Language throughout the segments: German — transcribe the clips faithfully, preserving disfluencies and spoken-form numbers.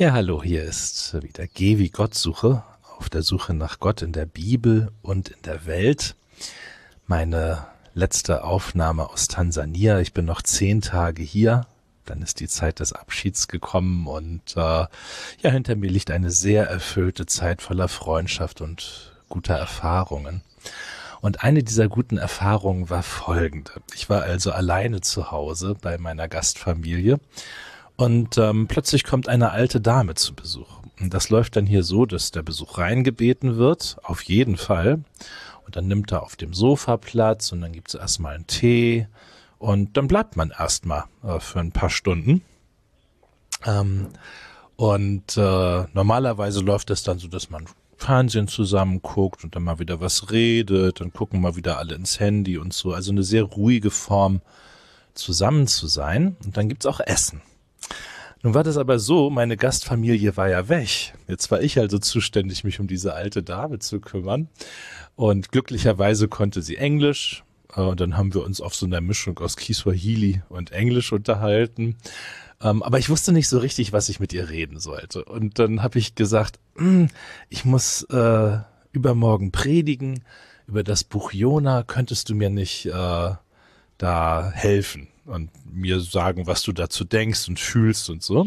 Ja, hallo, hier ist wieder G wie Gottsuche, auf der Suche nach Gott in der Bibel und in der Welt. Meine letzte Aufnahme aus Tansania, ich bin noch zehn Tage hier, dann ist die Zeit des Abschieds gekommen und äh, ja, hinter mir liegt eine sehr erfüllte Zeit voller Freundschaft und guter Erfahrungen. Und eine dieser guten Erfahrungen war folgende. Ich war also alleine zu Hause bei meiner Gastfamilie. Und ähm, plötzlich kommt eine alte Dame zu Besuch. Und das läuft dann hier so, dass der Besuch reingebeten wird, auf jeden Fall. Und dann nimmt er auf dem Sofa Platz und dann gibt es erstmal einen Tee. Und dann bleibt man erstmal äh, für ein paar Stunden. Ähm, und äh, normalerweise läuft es dann so, dass man Fernsehen zusammen guckt und dann mal wieder was redet. Dann gucken mal wieder alle ins Handy und so. Also eine sehr ruhige Form, zusammen zu sein. Und dann gibt's auch Essen. Nun war das aber so, meine Gastfamilie war ja weg. Jetzt war ich also zuständig, mich um diese alte Dame zu kümmern. Und glücklicherweise konnte sie Englisch. Und dann haben wir uns auf so einer Mischung aus Kiswahili und Englisch unterhalten. Aber ich wusste nicht so richtig, was ich mit ihr reden sollte. Und dann habe ich gesagt, ich muss äh, übermorgen predigen über das Buch Jona. Könntest du mir nicht äh, da helfen und mir sagen, was du dazu denkst und fühlst und so.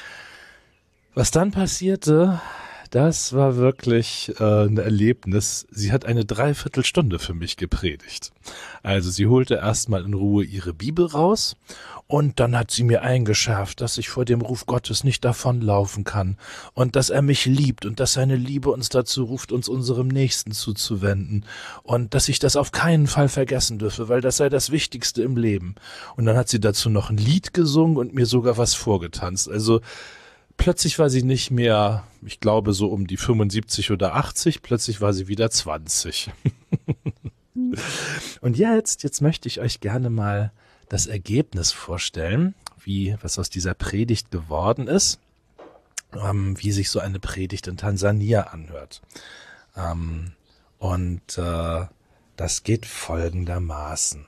Was dann passierte, das war wirklich äh, ein Erlebnis. Sie hat eine Dreiviertelstunde für mich gepredigt. Also sie holte erstmal in Ruhe ihre Bibel raus und dann hat sie mir eingeschärft, dass ich vor dem Ruf Gottes nicht davonlaufen kann und dass er mich liebt und dass seine Liebe uns dazu ruft, uns unserem Nächsten zuzuwenden und dass ich das auf keinen Fall vergessen dürfe, weil das sei das Wichtigste im Leben. Und dann hat sie dazu noch ein Lied gesungen und mir sogar was vorgetanzt. Also plötzlich war sie nicht mehr, ich glaube, so um die fünfundsiebzig oder achtzig, plötzlich war sie wieder zwanzig. Und jetzt, jetzt möchte ich euch gerne mal das Ergebnis vorstellen, wie, was aus dieser Predigt geworden ist, ähm, wie sich so eine Predigt in Tansania anhört. Ähm, und äh, das geht folgendermaßen.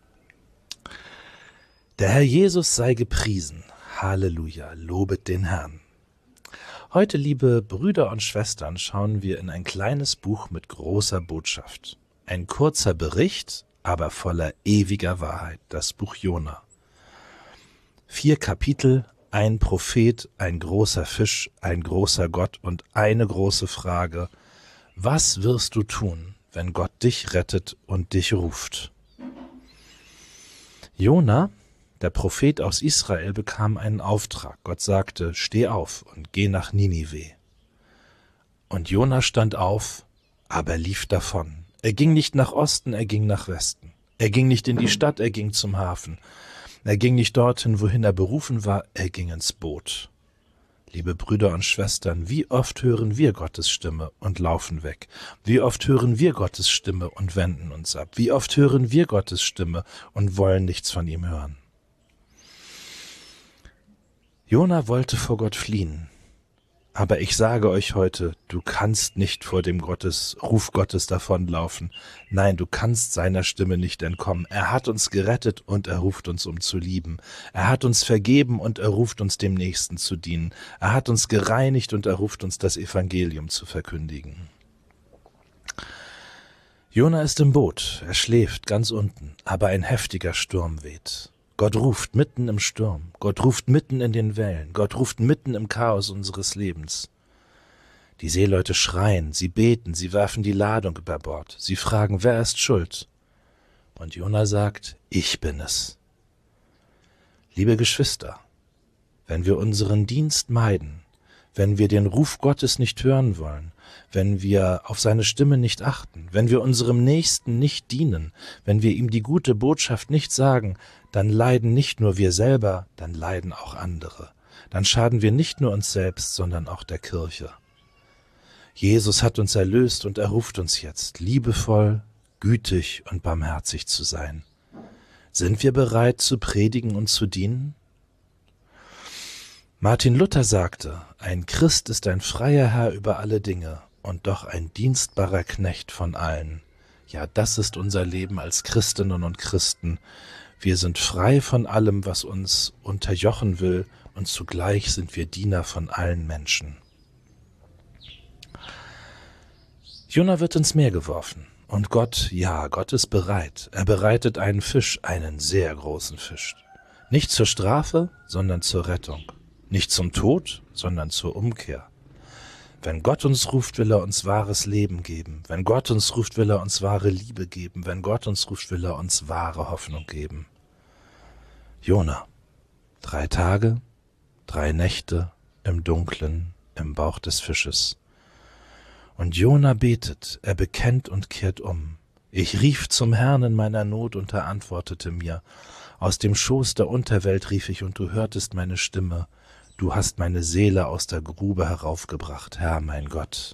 Der Herr Jesus sei gepriesen. Halleluja, lobet den Herrn. Heute, liebe Brüder und Schwestern, schauen wir in ein kleines Buch mit großer Botschaft. Ein kurzer Bericht, aber voller ewiger Wahrheit, das Buch Jona. Vier Kapitel, ein Prophet, ein großer Fisch, ein großer Gott und eine große Frage. Was wirst du tun, wenn Gott dich rettet und dich ruft? Jona, der Prophet aus Israel, bekam einen Auftrag. Gott sagte, steh auf und geh nach Ninive. Und Jona stand auf, aber lief davon. Er ging nicht nach Osten, er ging nach Westen. Er ging nicht in die Stadt, er ging zum Hafen. Er ging nicht dorthin, wohin er berufen war, er ging ins Boot. Liebe Brüder und Schwestern, wie oft hören wir Gottes Stimme und laufen weg? Wie oft hören wir Gottes Stimme und wenden uns ab? Wie oft hören wir Gottes Stimme und wollen nichts von ihm hören? Jona wollte vor Gott fliehen, aber ich sage euch heute, du kannst nicht vor dem Gottes, Ruf Gottes davonlaufen. Nein, du kannst seiner Stimme nicht entkommen. Er hat uns gerettet und er ruft uns, um zu lieben. Er hat uns vergeben und er ruft uns, dem Nächsten zu dienen. Er hat uns gereinigt und er ruft uns, das Evangelium zu verkündigen. Jona ist im Boot, er schläft ganz unten, aber ein heftiger Sturm weht. Gott ruft mitten im Sturm, Gott ruft mitten in den Wellen, Gott ruft mitten im Chaos unseres Lebens. Die Seeleute schreien, sie beten, sie werfen die Ladung über Bord, sie fragen, wer ist schuld? Und Jona sagt, ich bin es. Liebe Geschwister, wenn wir unseren Dienst meiden, wenn wir den Ruf Gottes nicht hören wollen, wenn wir auf seine Stimme nicht achten, wenn wir unserem Nächsten nicht dienen, wenn wir ihm die gute Botschaft nicht sagen, dann leiden nicht nur wir selber, dann leiden auch andere. Dann schaden wir nicht nur uns selbst, sondern auch der Kirche. Jesus hat uns erlöst und er ruft uns jetzt, liebevoll, gütig und barmherzig zu sein. Sind wir bereit zu predigen und zu dienen? Martin Luther sagte, ein Christ ist ein freier Herr über alle Dinge und doch ein dienstbarer Knecht von allen. Ja, das ist unser Leben als Christinnen und Christen. Wir sind frei von allem, was uns unterjochen will und zugleich sind wir Diener von allen Menschen. Jona wird ins Meer geworfen und Gott, ja, Gott ist bereit. Er bereitet einen Fisch, einen sehr großen Fisch. Nicht zur Strafe, sondern zur Rettung. Nicht zum Tod, sondern zur Umkehr. Wenn Gott uns ruft, will er uns wahres Leben geben. Wenn Gott uns ruft, will er uns wahre Liebe geben. Wenn Gott uns ruft, will er uns wahre Hoffnung geben. Jona, drei Tage, drei Nächte im Dunkeln, im Bauch des Fisches. Und Jona betet, er bekennt und kehrt um. Ich rief zum Herrn in meiner Not und er antwortete mir. Aus dem Schoß der Unterwelt rief ich und du hörtest meine Stimme. Du hast meine Seele aus der Grube heraufgebracht, Herr, mein Gott.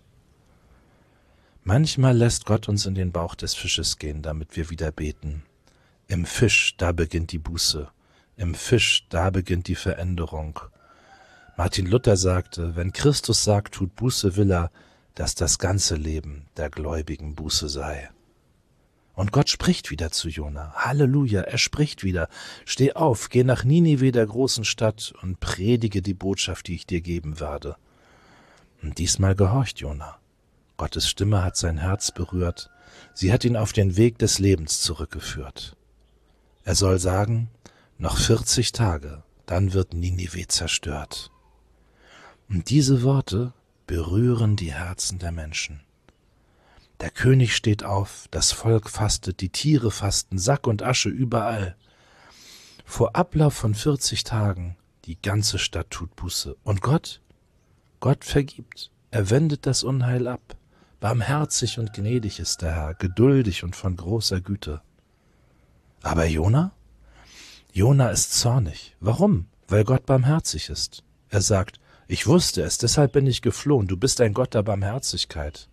Manchmal lässt Gott uns in den Bauch des Fisches gehen, damit wir wieder beten. Im Fisch, da beginnt die Buße. Im Fisch, da beginnt die Veränderung. Martin Luther sagte, wenn Christus sagt, tut Buße, will er, dass das ganze Leben der Gläubigen Buße sei. Und Gott spricht wieder zu Jona. Halleluja, er spricht wieder. Steh auf, geh nach Ninive, der großen Stadt, und predige die Botschaft, die ich dir geben werde. Und diesmal gehorcht Jona. Gottes Stimme hat sein Herz berührt. Sie hat ihn auf den Weg des Lebens zurückgeführt. Er soll sagen, noch vierzig Tage, dann wird Ninive zerstört. Und diese Worte berühren die Herzen der Menschen. Der König steht auf, das Volk fastet, die Tiere fasten, Sack und Asche überall. Vor Ablauf von vierzig Tagen, die ganze Stadt tut Buße. Und Gott? Gott vergibt, er wendet das Unheil ab. Barmherzig und gnädig ist der Herr, geduldig und von großer Güte. Aber Jona? Jona ist zornig. Warum? Weil Gott barmherzig ist. Er sagt, ich wusste es, deshalb bin ich geflohen, du bist ein Gott der Barmherzigkeit.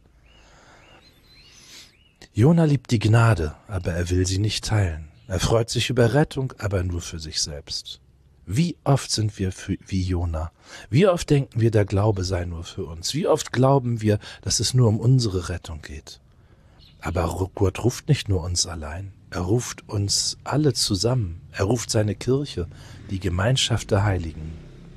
Jona liebt die Gnade, aber er will sie nicht teilen. Er freut sich über Rettung, aber nur für sich selbst. Wie oft sind wir für, wie Jona? Wie oft denken wir, der Glaube sei nur für uns? Wie oft glauben wir, dass es nur um unsere Rettung geht? Aber Gott ruft nicht nur uns allein, er ruft uns alle zusammen. Er ruft seine Kirche, die Gemeinschaft der Heiligen.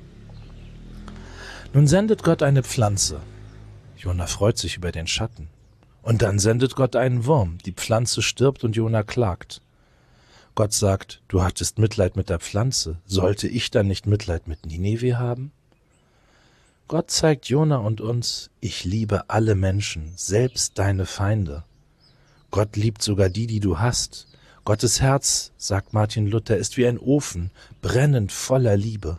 Nun sendet Gott eine Pflanze. Jona freut sich über den Schatten. Und dann sendet Gott einen Wurm. Die Pflanze stirbt und Jona klagt. Gott sagt, du hattest Mitleid mit der Pflanze. Sollte ich dann nicht Mitleid mit Ninive haben? Gott zeigt Jona und uns, ich liebe alle Menschen, selbst deine Feinde. Gott liebt sogar die, die du hast. Gottes Herz, sagt Martin Luther, ist wie ein Ofen, brennend voller Liebe.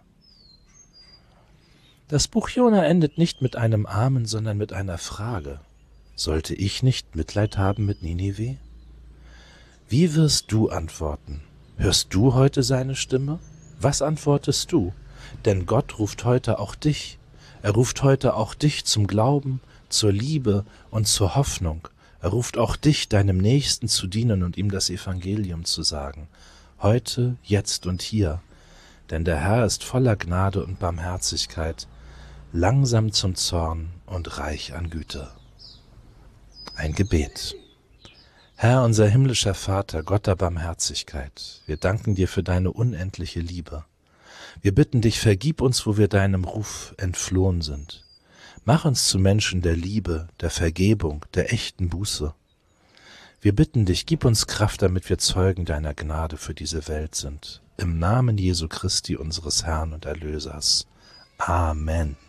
Das Buch Jona endet nicht mit einem Amen, sondern mit einer Frage. Sollte ich nicht Mitleid haben mit Ninive? Wie wirst du antworten? Hörst du heute seine Stimme? Was antwortest du? Denn Gott ruft heute auch dich. Er ruft heute auch dich zum Glauben, zur Liebe und zur Hoffnung. Er ruft auch dich, deinem Nächsten zu dienen und ihm das Evangelium zu sagen. Heute, jetzt und hier. Denn der Herr ist voller Gnade und Barmherzigkeit, langsam zum Zorn und reich an Güte. Ein Gebet. Herr, unser himmlischer Vater, Gott der Barmherzigkeit, wir danken dir für deine unendliche Liebe. Wir bitten dich, vergib uns, wo wir deinem Ruf entflohen sind. Mach uns zu Menschen der Liebe, der Vergebung, der echten Buße. Wir bitten dich, gib uns Kraft, damit wir Zeugen deiner Gnade für diese Welt sind. Im Namen Jesu Christi, unseres Herrn und Erlösers. Amen.